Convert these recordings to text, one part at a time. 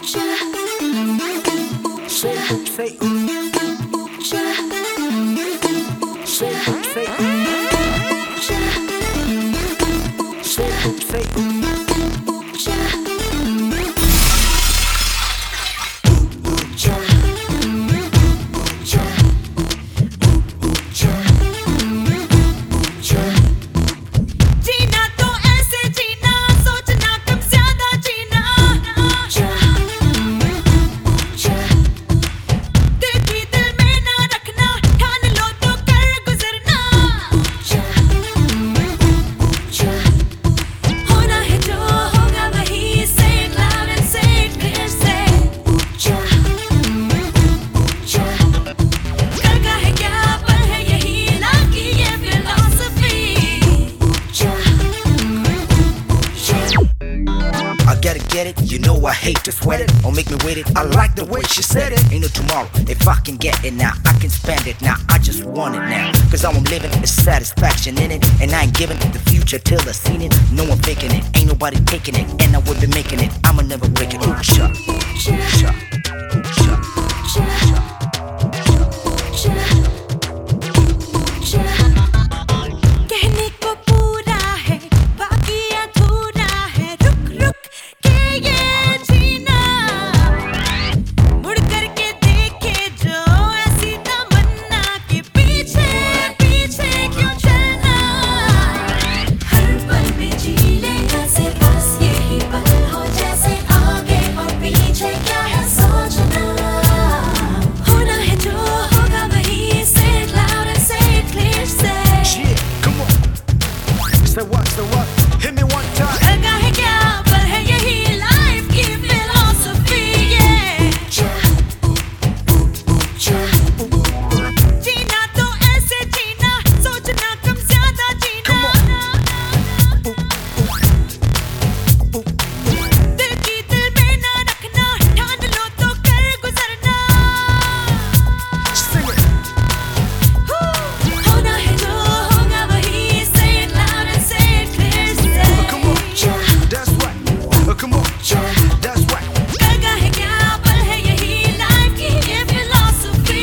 Get it? You know I hate to sweat it or make me wait it. I like the way she said it. Ain't no tomorrow. If I can get it now, I can spend it now. I just want it now. Cause how I'm living is satisfaction in it. And I ain't giving the future till I seen it. No one faking it. Ain't nobody taking it. And I would be making it. I'ma never break it. Ooh, shut. Shut. Hit me one time. लगा है क्या पर है यही life की philosophy ये जीना तो ऐसे जीना सोचना कम ज्यादा जीना दिल की दिल में ना रखना ठान लो तो कर गुजरना होना है जो होगा वही say it loud and say it clear That's right. Come on, that's right. लगा है क्या पर है यही लाइफ की ये फिलॉसफी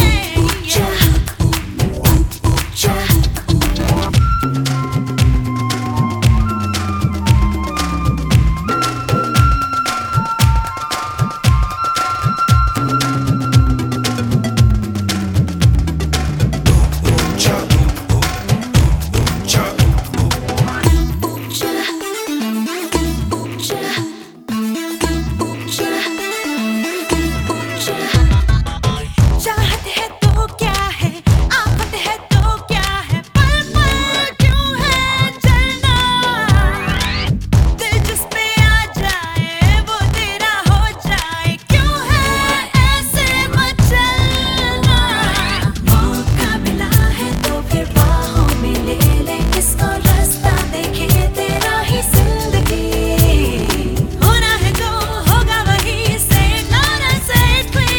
चाहत है तो क्या है आफत है तो क्या है पल पल क्यों है चलना दिल जिस पे आ जाए वो तेरा हो जाए क्यों है ऐसे मचलना मौका मिला है तो फिर बाहों में ले ले किसको रास्ता देखे तेरा ही जिंदगी होना है जो होगा वही say it loud and say it clear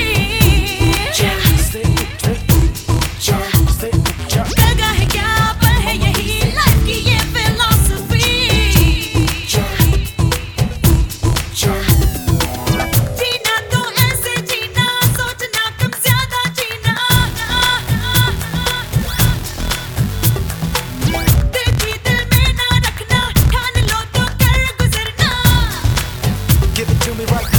लगा है क्या पर है यही लाइफ की ये फिलॉसफी जीना तो ऐसे जीना सोचना कम ज्यादा जीना दिल की दिल में ना रखना ठान लो तो कर गुजरना Give it to me right